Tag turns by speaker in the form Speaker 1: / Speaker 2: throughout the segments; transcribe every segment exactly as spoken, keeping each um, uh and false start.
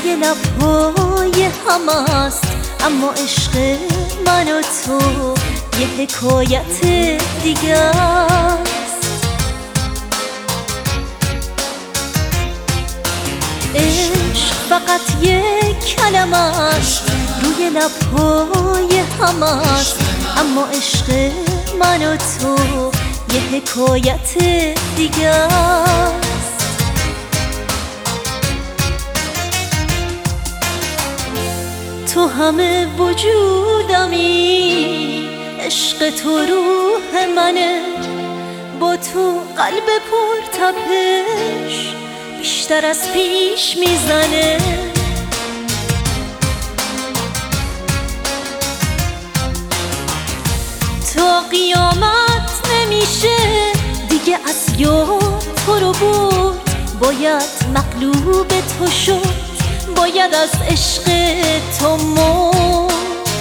Speaker 1: روی لبهای همست، اما عشق من و تو یه حکایت دیگه است. عشق فقط یک کلمه است، روی لبهای همست، اما عشق من و تو یه حکایت دیگه است. تو همه وجودمی، عشق تو روح منه، با تو قلب پر تپش بیشتر از پیش میزنه. تا قیامت نمیشه دیگه از یاد تو رو بود، باید مغلوب تو شد، باید از عشق تو مرد.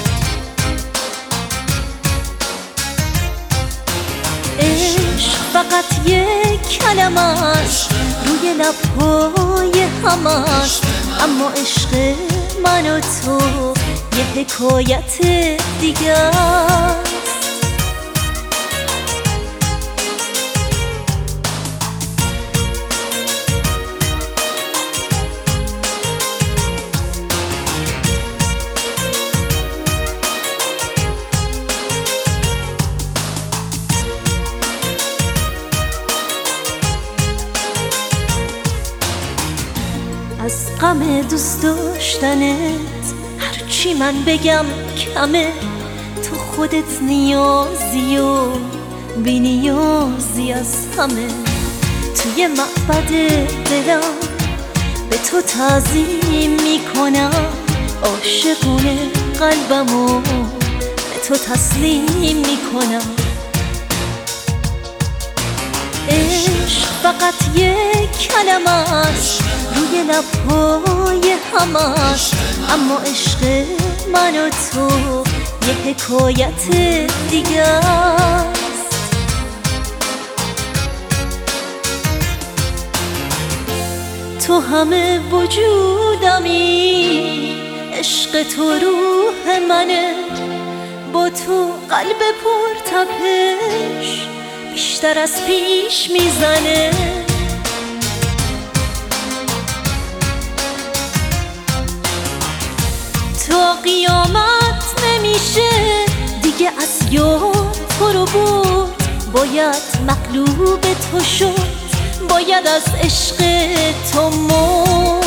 Speaker 1: عشق فقط یک کلمه است، روی لبهای همست، اما عشق من و تو یه حکایت دیگه است. از غم دوست داشتنت هرچی من بگم کمه، تو خودت نیازی و بی نیازی از همه. توی معبد دلم به تو تعظیم میکنم، عاشقونه قلبمو به تو تسلیم میکنم. عشق فقط یک کلمه است، روی لبهای همست، اما عشق من و تو یه حکایت دیگه است. تو همه وجودمی، عشق تو روح منه، با تو قلب پر تپش بیشتر از پیش میزنه. تا قیامت نمیشه دیگه از یاد تو رو بود، باید مغلوب تو شد، باید از عشق تو مرد.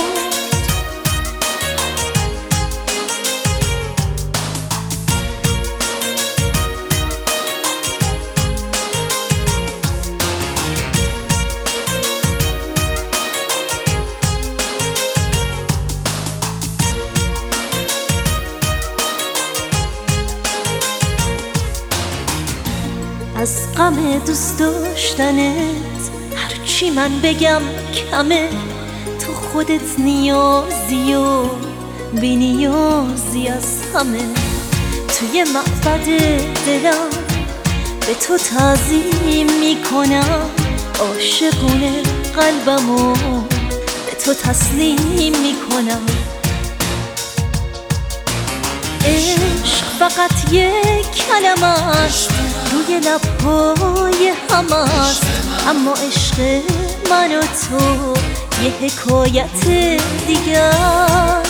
Speaker 1: از غم دوست داشتنت هرچی من بگم کمه، تو خودت نیازی و بی نیازی از همه. توی معبد دلم به تو تعظیم میکنم، عاشقونه قلبمو به تو تسلیم میکنم. عشق فقط یک کلمه است، روی لبهای همست، اما عشق من و تو یه حکایت دیگه است.